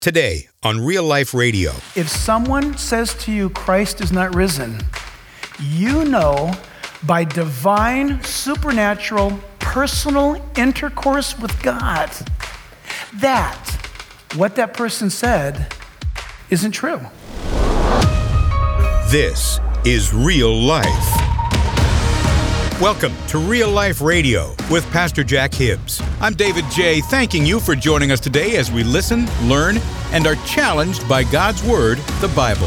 Today on Real Life Radio. If someone says to you, Christ is not risen, you know by divine, supernatural, personal intercourse with God that what that person said isn't true. This is Real Life. Welcome to Real Life Radio with Pastor Jack Hibbs. I'm David J., thanking you for joining us today as we listen, learn, and are challenged by God's Word, the Bible.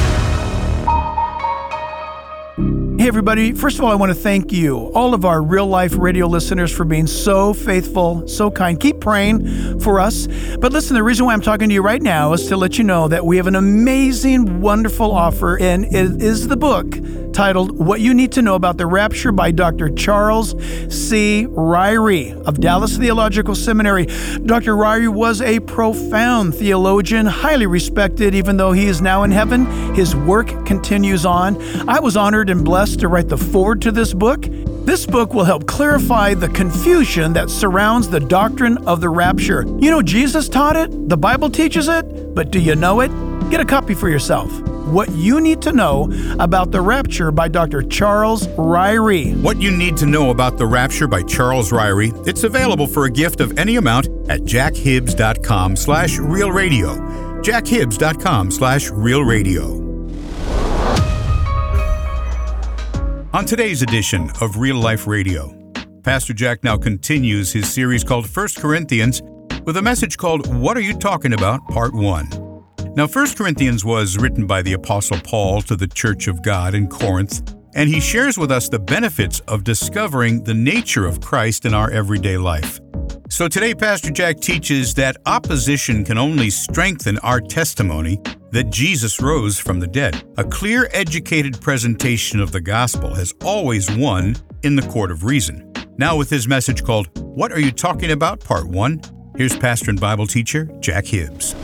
Hey everybody, first of all, I want to thank you, all of our Real Life Radio listeners, for being so faithful, so kind. Keep praying for us. But listen, the reason why I'm talking to you right now is to let you know that we have an amazing, wonderful offer, and it is the book titled What You Need to Know About the Rapture by Dr. Charles C. Ryrie of Dallas Theological Seminary. Dr. Ryrie was a profound theologian, highly respected, even though he is now in heaven. His work continues on. I was honored and blessed to write the foreword to this book. This book will help clarify the confusion that surrounds the doctrine of the rapture. You know, Jesus taught it, the Bible teaches it, but do you know it? Get a copy for yourself. What You Need to Know About the Rapture by Dr. Charles Ryrie. What You Need to Know About the Rapture by Charles Ryrie. It's available for a gift of any amount at jackhibbs.com/realradio. jackhibbs.com/realradio. On today's edition of Real Life Radio, Pastor Jack now continues his series called 1 Corinthians with a message called What Are You Talking About? Part 1. Now, 1 Corinthians was written by the Apostle Paul to the Church of God in Corinth, and he shares with us the benefits of discovering the nature of Christ in our everyday life. So today, Pastor Jack teaches that opposition can only strengthen our testimony that Jesus rose from the dead. A clear, educated presentation of the gospel has always won in the court of reason. Now with his message called, What Are You Talking About? Part 1, here's pastor and Bible teacher Jack Hibbs.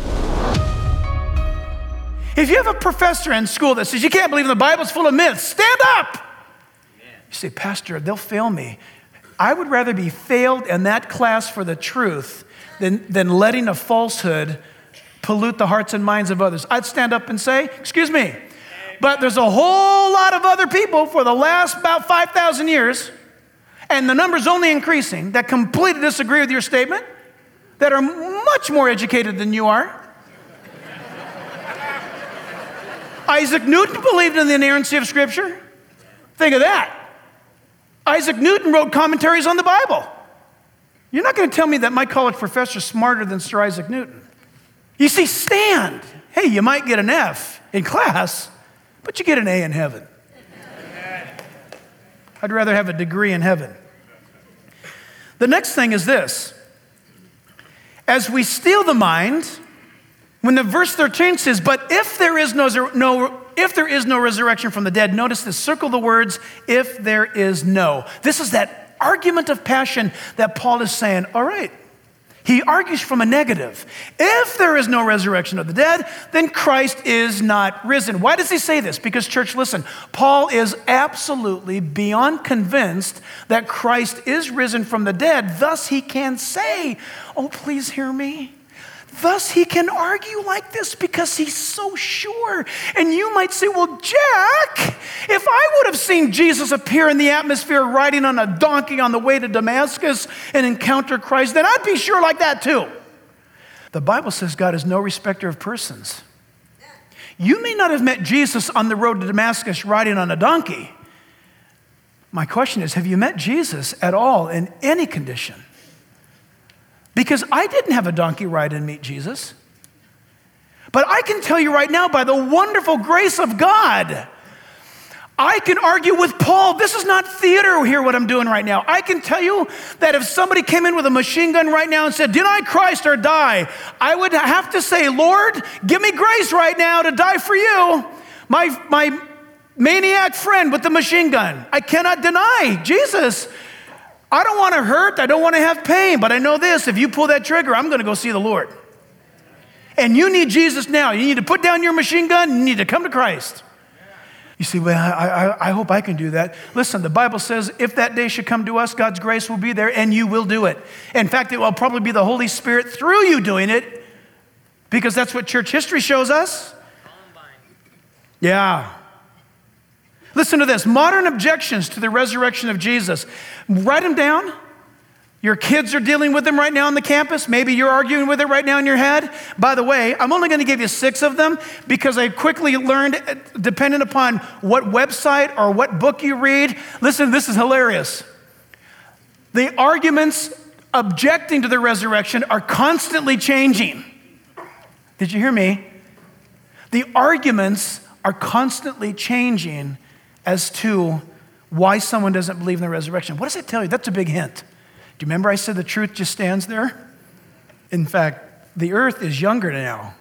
If you have a professor in school that says, you can't believe the Bible's full of myths, stand up! You say, Pastor, they'll fail me. I would rather be failed in that class for the truth than letting a falsehood pollute the hearts and minds of others. I'd stand up and say, excuse me, but there's a whole lot of other people for the last about 5,000 years, and the number's only increasing, that completely disagree with your statement, that are much more educated than you are. Isaac Newton believed in the inerrancy of Scripture. Think of that. Isaac Newton wrote commentaries on the Bible. You're not going to tell me that my college professor is smarter than Sir Isaac Newton. You see, stand. Hey, you might get an F in class, but you get an A in heaven. I'd rather have a degree in heaven. The next thing is this. As we steal the mind, when the verse 13 says, but if there is no resurrection from the dead, notice this, circle the words, if there is no. This is that argument of passion that Paul is saying, all right, he argues from a negative. If there is no resurrection of the dead, then Christ is not risen. Why does he say this? Because, church, listen, Paul is absolutely beyond convinced that Christ is risen from the dead. Thus, he can say, oh, please hear me. Thus, he can argue like this because he's so sure. And you might say, well, Jack, if I would have seen Jesus appear in the atmosphere riding on a donkey on the way to Damascus and encounter Christ, then I'd be sure like that too. The Bible says God is no respecter of persons. You may not have met Jesus on the road to Damascus riding on a donkey. My question is, have you met Jesus at all in any condition? Because I didn't have a donkey ride and meet Jesus. But I can tell you right now, by the wonderful grace of God, I can argue with Paul. This is not theater here, what I'm doing right now. I can tell you that if somebody came in with a machine gun right now and said, deny Christ or die, I would have to say, Lord, give me grace right now to die for you. My maniac friend with the machine gun. I cannot deny Jesus. I don't want to hurt, I don't want to have pain, but I know this, if you pull that trigger, I'm going to go see the Lord. And you need Jesus now. You need to put down your machine gun, you need to come to Christ. You see, well, I hope I can do that. Listen, the Bible says if that day should come to us, God's grace will be there and you will do it. In fact, it will probably be the Holy Spirit through you doing it Because that's what church history shows us. Yeah. Listen to this. Modern objections to the resurrection of Jesus. Write them down. Your kids are dealing with them right now on the campus. Maybe you're arguing with it right now in your head. By the way, I'm only going to give you 6 of them because I quickly learned, depending upon what website or what book you read. Listen, this is hilarious. The arguments objecting to the resurrection are constantly changing. Did you hear me? The arguments are constantly changing as to why someone doesn't believe in the resurrection. What does it tell you? That's a big hint. Do you remember I said the truth just stands there? In fact, the earth is younger now,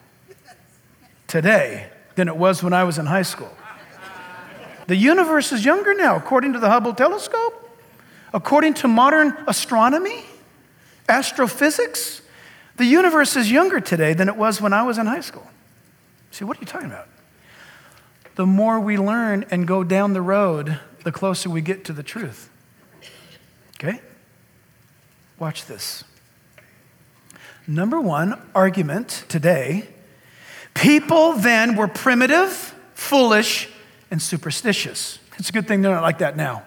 today, than it was when I was in high school. The universe is younger now, according to the Hubble telescope, according to modern astronomy, astrophysics. The universe is younger today than it was when I was in high school. See, what are you talking about? The more we learn and go down the road, the closer we get to the truth. Okay? Watch this. Number 1 argument today, people then were primitive, foolish, and superstitious. It's a good thing they're not like that now.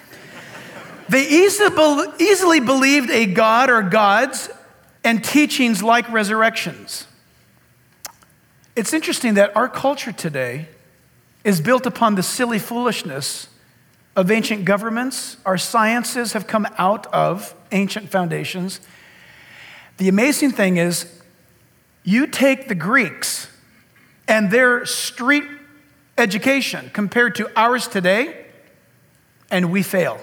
They easily believed a god or gods and teachings like resurrections. It's interesting that our culture today is built upon the silly foolishness of ancient governments. Our sciences have come out of ancient foundations. The amazing thing is, you take the Greeks and their street education compared to ours today, and we fail.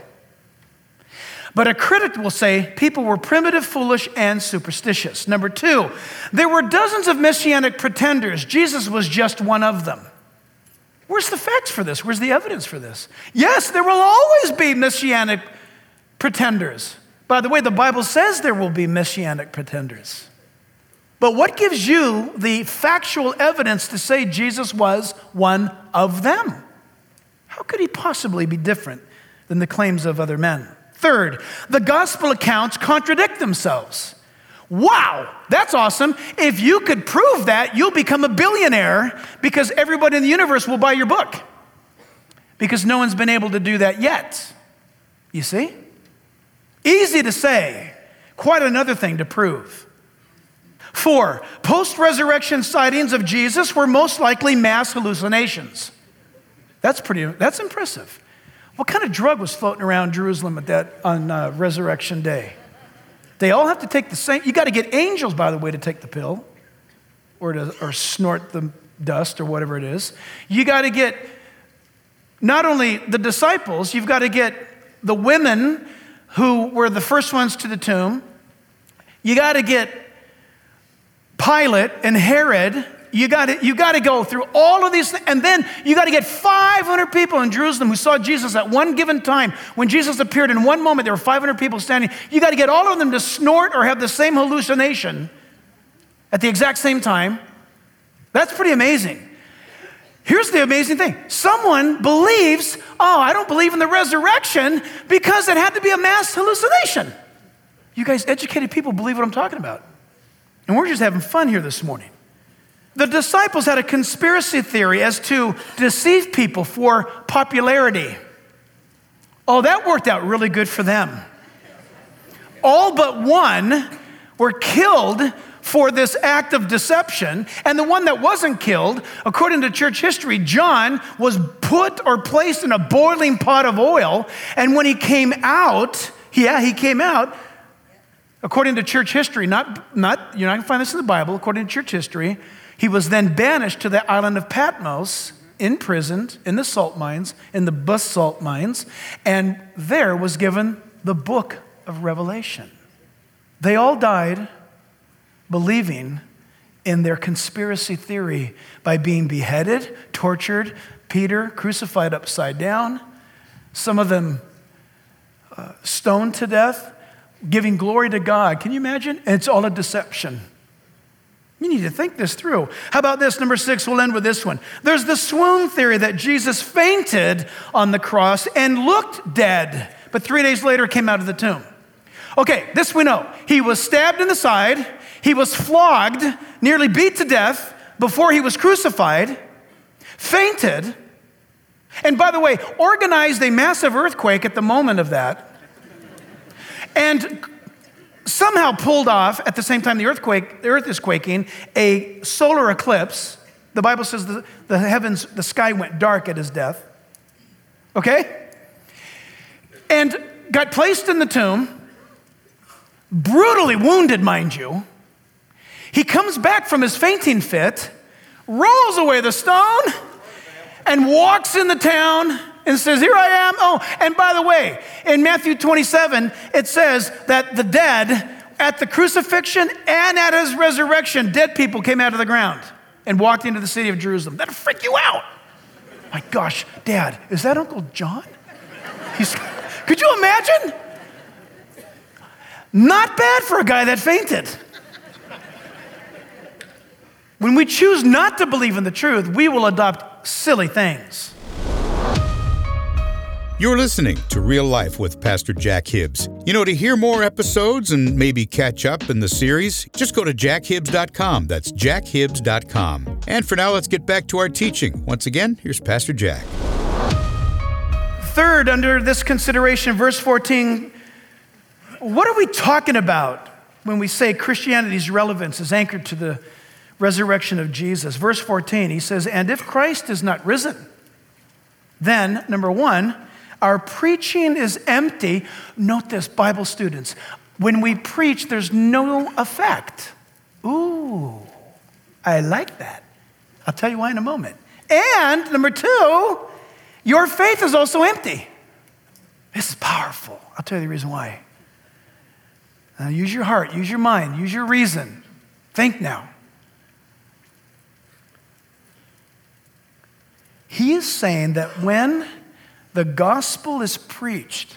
But a critic will say people were primitive, foolish, and superstitious. Number 2, there were dozens of messianic pretenders. Jesus was just one of them. Where's the facts for this? Where's the evidence for this? Yes, there will always be messianic pretenders. By the way, the Bible says there will be messianic pretenders. But what gives you the factual evidence to say Jesus was one of them? How could he possibly be different than the claims of other men? Third, the gospel accounts contradict themselves. Wow, that's awesome. If you could prove that, you'll become a billionaire because everybody in the universe will buy your book. Because no one's been able to do that yet. You see? Easy to say, quite another thing to prove. 4, post-resurrection sightings of Jesus were most likely mass hallucinations. That's impressive. What kind of drug was floating around Jerusalem on Resurrection Day? They all have to take the same. You got to get angels, by the way, to take the pill or snort the dust or whatever it is. You got to get not only the disciples, you've got to get the women who were the first ones to the tomb. You got to get Pilate and Herod. You got to go through all of these things. And then you got to get 500 people in Jerusalem who saw Jesus at one given time. When Jesus appeared in one moment, there were 500 people standing. You got to get all of them to snort or have the same hallucination at the exact same time. That's pretty amazing. Here's the amazing thing. Someone believes, I don't believe in the resurrection because it had to be a mass hallucination. You guys, educated people, believe what I'm talking about. And we're just having fun here this morning. The disciples had a conspiracy theory as to deceive people for popularity. Oh, that worked out really good for them. All but one were killed for this act of deception, and the one that wasn't killed, according to church history, John was put or placed in a boiling pot of oil, and when he came out, according to church history, not you're not going to find this in the Bible, according to church history, he was then banished to the island of Patmos, imprisoned in the salt mines, in the basalt mines, and there was given the book of Revelation. They all died believing in their conspiracy theory by being beheaded, tortured, Peter crucified upside down, some of them stoned to death, giving glory to God. Can you imagine? And it's all a deception. You need to think this through. How about this? Number 6, we'll end with this one. There's the swoon theory that Jesus fainted on the cross and looked dead, but 3 days later came out of the tomb. Okay, this we know. He was stabbed in the side. He was flogged nearly beat to death before he was crucified, fainted, and by the way, organized a massive earthquake at the moment of that, and somehow pulled off, at the same time the earth is quaking, a solar eclipse. The Bible says the sky went dark at his death. Okay? And got placed in the tomb, brutally wounded, mind you. He comes back from his fainting fit, rolls away the stone, and walks in the town and says, here I am. Oh, and by the way, in Matthew 27, it says that the dead, at the crucifixion and at his resurrection, dead people came out of the ground and walked into the city of Jerusalem. That'll freak you out. My gosh, Dad, is that Uncle John? Could you imagine? Not bad for a guy that fainted. When we choose not to believe in the truth, we will adopt silly things. You're listening to Real Life with Pastor Jack Hibbs. You know, to hear more episodes and maybe catch up in the series, just go to jackhibbs.com. That's jackhibbs.com. And for now, let's get back to our teaching. Once again, here's Pastor Jack. Third, under this consideration, verse 14, what are we talking about when we say Christianity's relevance is anchored to the resurrection of Jesus? Verse 14, he says, and if Christ is not risen, then, number one, our preaching is empty. Note this, Bible students. When we preach, there's no effect. Ooh, I like that. I'll tell you why in a moment. And number two, your faith is also empty. This is powerful. I'll tell you the reason why. Now, use your heart, use your mind, use your reason. Think now. He is saying that when the gospel is preached,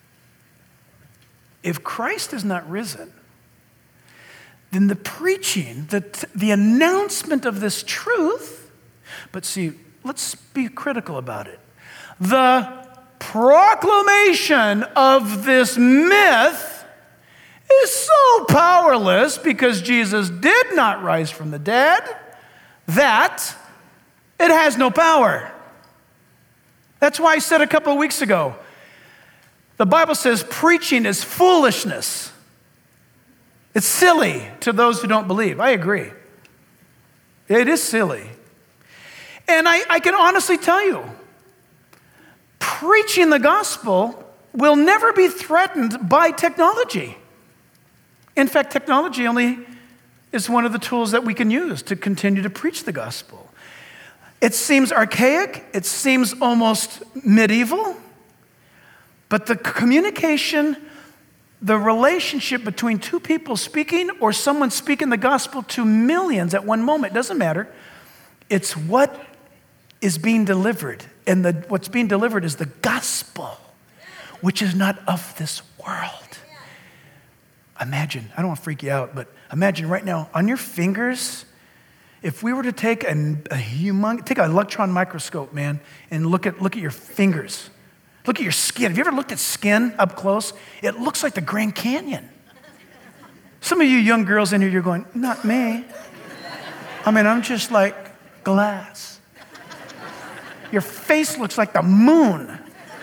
if Christ is not risen, then the preaching, the announcement of this truth, but see, let's be critical about it. The proclamation of this myth is so powerless because Jesus did not rise from the dead that it has no power. That's why I said a couple of weeks ago, the Bible says preaching is foolishness. It's silly to those who don't believe. I agree. It is silly. And I can honestly tell you, preaching the gospel will never be threatened by technology. In fact, technology only is one of the tools that we can use to continue to preach the gospel. It seems archaic, it seems almost medieval, but the communication, the relationship between two people speaking or someone speaking the gospel to millions at one moment, doesn't matter. It's what is being delivered, and what's being delivered is the gospel, which is not of this world. Imagine, I don't want to freak you out, but imagine right now on your fingers, if we were to take take an electron microscope, man, and look at your fingers, look at your skin. Have you ever looked at skin up close? It looks like the Grand Canyon. Some of you young girls in here, you're going, not me. I mean, I'm just like glass. Your face looks like the moon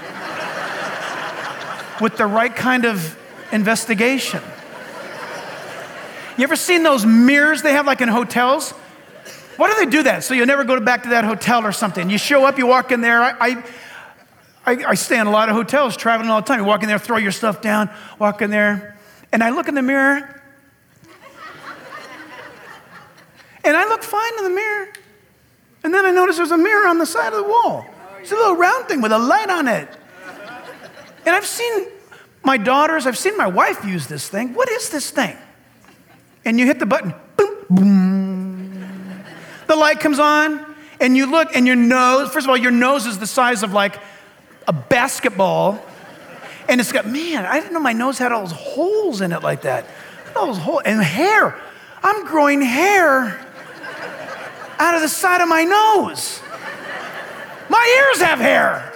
with the right kind of investigation. You ever seen those mirrors they have like in hotels? Why do they do that? So you'll never go back to that hotel or something. You show up, you walk in there. I stay in a lot of hotels, traveling all the time. You walk in there, throw your stuff down, walk in there. And I look in the mirror. And I look fine in the mirror. And then I notice there's a mirror on the side of the wall. It's a little round thing with a light on it. And I've seen my daughters, I've seen my wife use this thing. What is this thing? And you hit the button, boom, boom. The light comes on, and you look, and your nose, first of all, your nose is the size of like a basketball. And it's got, man, I didn't know my nose had all those holes in it like that. All those holes, and hair. I'm growing hair out of the side of my nose. My ears have hair.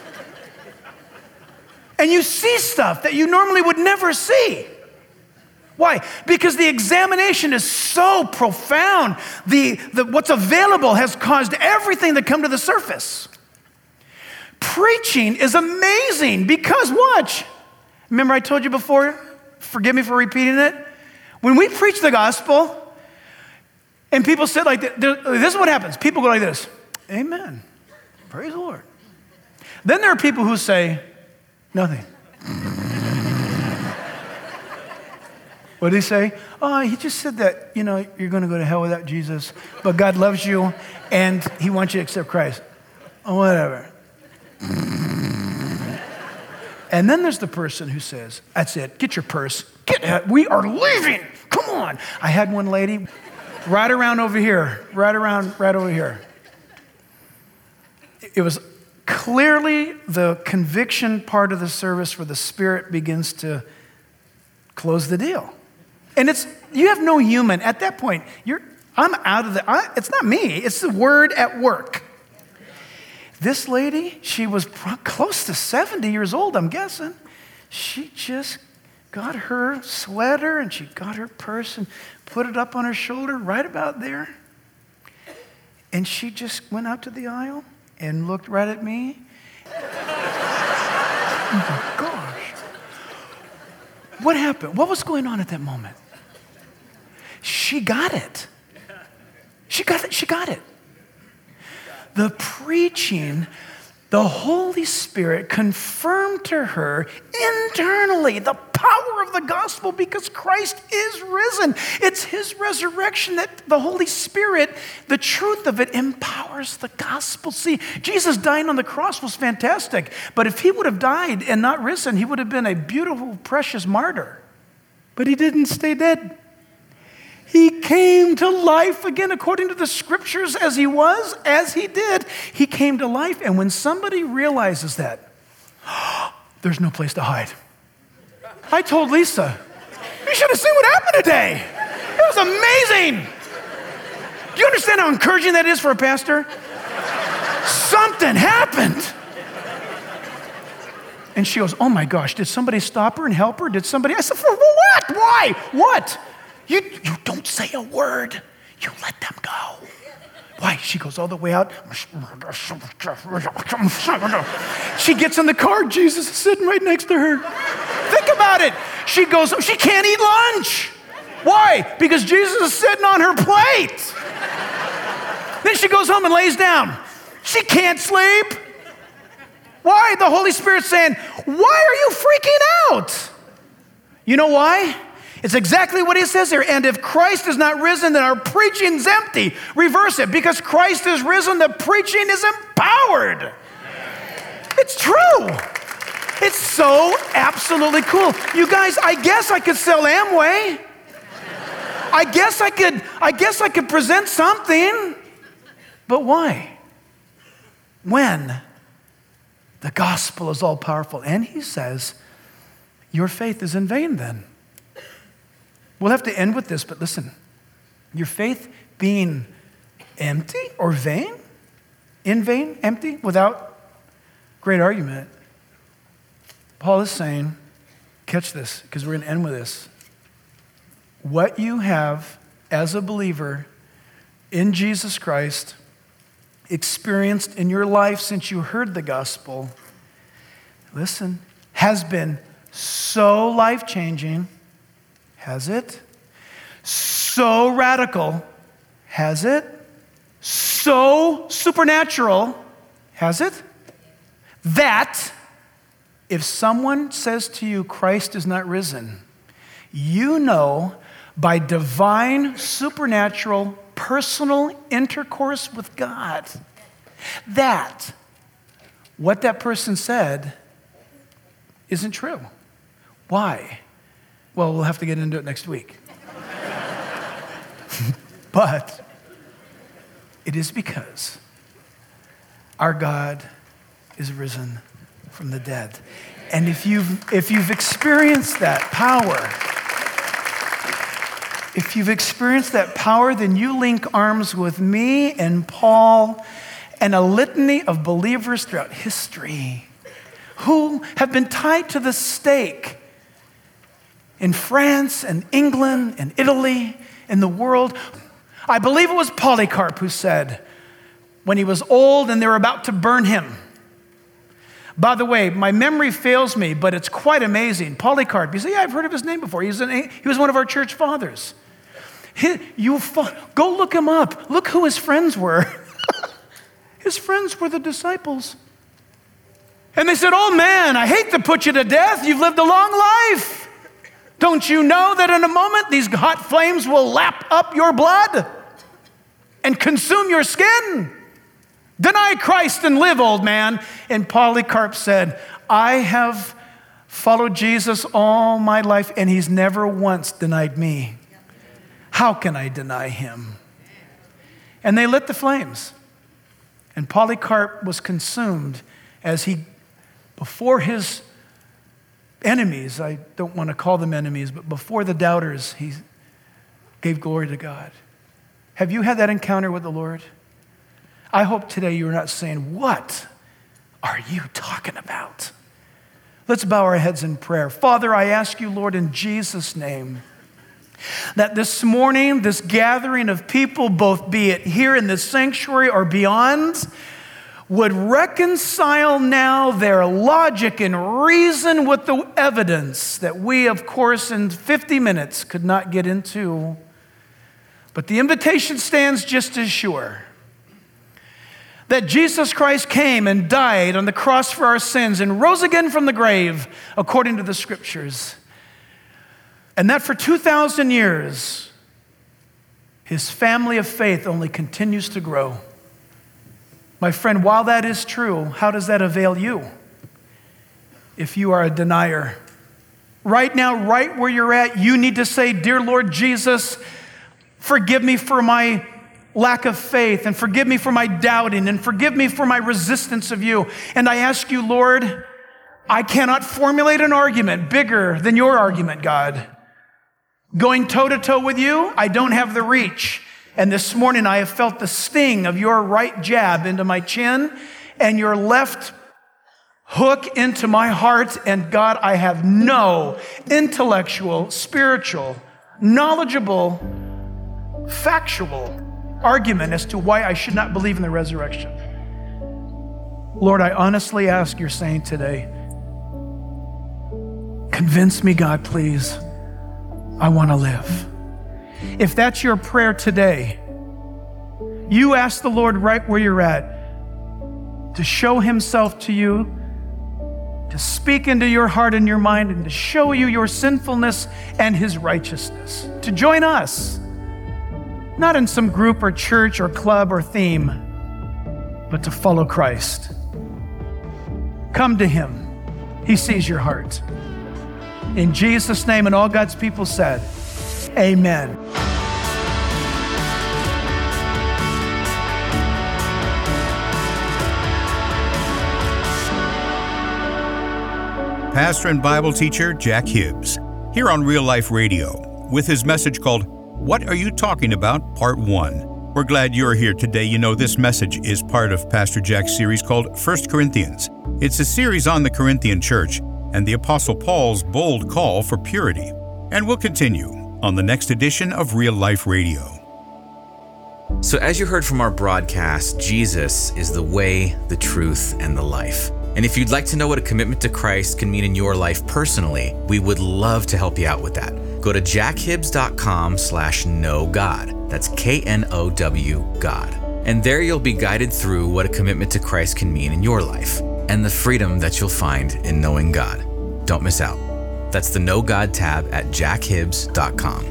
And you see stuff that you normally would never see. Why? Because the examination is so profound. What's available has caused everything to come to the surface. Preaching is amazing because watch. Remember I told you before? Forgive me for repeating it. When we preach the gospel and people sit like this, this is what happens. People go like this. Amen. Praise the Lord. Then there are people who say nothing. What did he say? Oh, he just said that, you're going to go to hell without Jesus, but God loves you and he wants you to accept Christ. Oh, whatever. And then there's the person who says, that's it, get your purse, get out, we are leaving, come on. I had one lady right over here. It was clearly the conviction part of the service where the Spirit begins to close the deal. And you have no human, at that point, I'm out of it's not me, it's the word at work. This lady, she was close to 70 years old, I'm guessing. She just got her sweater and she got her purse and put it up on her shoulder right about there. And she just went out to the aisle and looked right at me. Oh my gosh. What happened? What was going on at that moment? She got it. She got it. The preaching, the Holy Spirit confirmed to her internally the power of the gospel because Christ is risen. It's his resurrection that the Holy Spirit, the truth of it, empowers the gospel. See, Jesus dying on the cross was fantastic, but if he would have died and not risen, he would have been a beautiful, precious martyr. But he didn't stay dead. He came to life again according to the scriptures as he did. He came to life. And when somebody realizes that, there's no place to hide. I told Lisa, you should have seen what happened today. It was amazing. Do you understand how encouraging that is for a pastor? Something happened. And she goes, oh my gosh, did somebody stop her and help her? I said, for what? Why? What? You don't say a word. You let them go. Why? She goes all the way out. She gets in the car. Jesus is sitting right next to her. Think about it. She goes, she can't eat lunch. Why? Because Jesus is sitting on her plate. Then she goes home and lays down. She can't sleep. Why? The Holy Spirit's saying, why are you freaking out? You know why? It's exactly what he says here. And if Christ is not risen, then our preaching's empty. Reverse it. Because Christ is risen, the preaching is empowered. It's true. It's so absolutely cool. You guys, I guess I could sell Amway. I guess I could present something. But why? When the gospel is all powerful. And he says, your faith is in vain then. We'll have to end with this, but listen. Your faith being empty or vain, in vain, empty, without great argument. Paul is saying, catch this, because we're going to end with this. What you have as a believer in Jesus Christ, experienced in your life since you heard the gospel, listen, has been so life-changing. Has it? So radical. Has it? So supernatural. Has it? That if someone says to you, Christ is not risen, you know by divine, supernatural, personal intercourse with God, that what that person said isn't true. Why? Well, we'll have to get into it next week. But it is because our God is risen from the dead. And if you've experienced that power, then you link arms with me and Paul and a litany of believers throughout history who have been tied to the stake in France and England and Italy, in the world. I believe it was Polycarp who said, when he was old and they were about to burn him. By the way, my memory fails me, but it's quite amazing. Polycarp, you say, yeah, I've heard of his name before. He was one of our church fathers. Go look him up. Look who his friends were. His friends were the disciples. And they said, oh man, I hate to put you to death. You've lived a long life. Don't you know that in a moment these hot flames will lap up your blood and consume your skin? Deny Christ and live, old man. And Polycarp said, I have followed Jesus all my life, and he's never once denied me. How can I deny him? And they lit the flames. And Polycarp was consumed as he, before his enemies, I don't want to call them enemies, but before the doubters, he gave glory to God. Have you had that encounter with the Lord? I hope today you're not saying, what are you talking about? Let's bow our heads in prayer. Father, I ask you, Lord, in Jesus' name, that this morning, this gathering of people, both be it here in this sanctuary or beyond, would reconcile now their logic and reason with the evidence that we, of course, in 50 minutes could not get into. But the invitation stands just as sure. That Jesus Christ came and died on the cross for our sins and rose again from the grave, according to the scriptures. And that for 2,000 years, his family of faith only continues to grow. My friend, while that is true, how does that avail you if you are a denier? Right now, right where you're at, you need to say, dear Lord Jesus, forgive me for my lack of faith, and forgive me for my doubting, and forgive me for my resistance of you. And I ask you, Lord, I cannot formulate an argument bigger than your argument, God. Going toe-to-toe with you, I don't have the reach. And this morning I have felt the sting of your right jab into my chin and your left hook into my heart. And God, I have no intellectual, spiritual, knowledgeable, factual argument as to why I should not believe in the resurrection. Lord, I honestly ask you're saying today, convince me, God, please. I want to live. If that's your prayer today, you ask the Lord right where you're at to show himself to you, to speak into your heart and your mind, and to show you your sinfulness and his righteousness. To join us, not in some group or church or club or theme, but to follow Christ. Come to him. He sees your heart. In Jesus' name, and all God's people said, amen. Pastor and Bible teacher Jack Hibbs, here on Real Life Radio, with his message called, What Are You Talking About? Part 1. We're glad you're here today. You know, this message is part of Pastor Jack's series called 1 Corinthians. It's a series on the Corinthian church and the Apostle Paul's bold call for purity. And we'll continue on the next edition of Real Life Radio. So as you heard from our broadcast, Jesus is the way, the truth, and the life. And if you'd like to know what a commitment to Christ can mean in your life personally, we would love to help you out with that. Go to jackhibbs.com/knowgod. That's KNOW God. And there you'll be guided through what a commitment to Christ can mean in your life and the freedom that you'll find in knowing God. Don't miss out. That's the Know God tab at jackhibbs.com.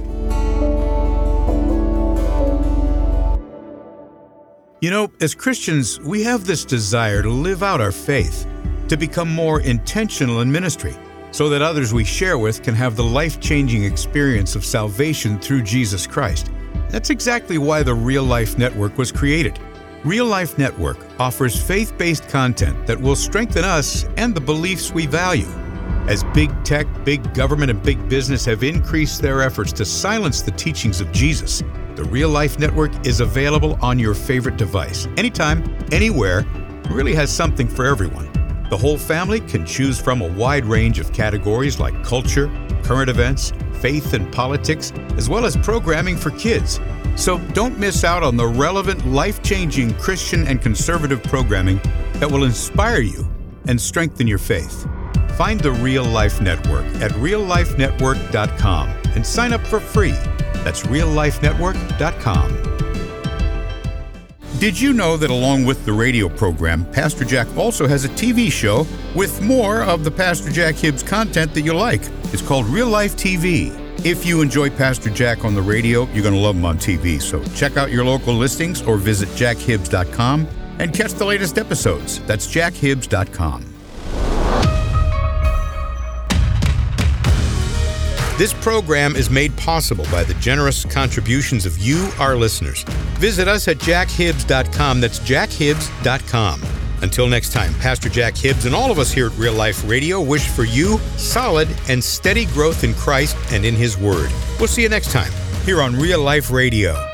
You know, as Christians, we have this desire to live out our faith, to become more intentional in ministry, so that others we share with can have the life-changing experience of salvation through Jesus Christ. That's exactly why the Real Life Network was created. Real Life Network offers faith-based content that will strengthen us and the beliefs we value. As big tech, big government, and big business have increased their efforts to silence the teachings of Jesus, the Real Life Network is available on your favorite device, anytime, anywhere. It really has something for everyone. The whole family can choose from a wide range of categories like culture, current events, faith and politics, as well as programming for kids. So don't miss out on the relevant, life-changing Christian and conservative programming that will inspire you and strengthen your faith. Find the Real Life Network at reallifenetwork.com and sign up for free. That's reallifenetwork.com. Did you know that along with the radio program, Pastor Jack also has a TV show with more of the Pastor Jack Hibbs content that you like? It's called Real Life TV. If you enjoy Pastor Jack on the radio, you're going to love him on TV. So check out your local listings or visit jackhibbs.com and catch the latest episodes. That's jackhibbs.com. This program is made possible by the generous contributions of you, our listeners. Visit us at jackhibbs.com. That's jackhibbs.com. Until next time, Pastor Jack Hibbs and all of us here at Real Life Radio wish for you solid and steady growth in Christ and in His Word. We'll see you next time here on Real Life Radio.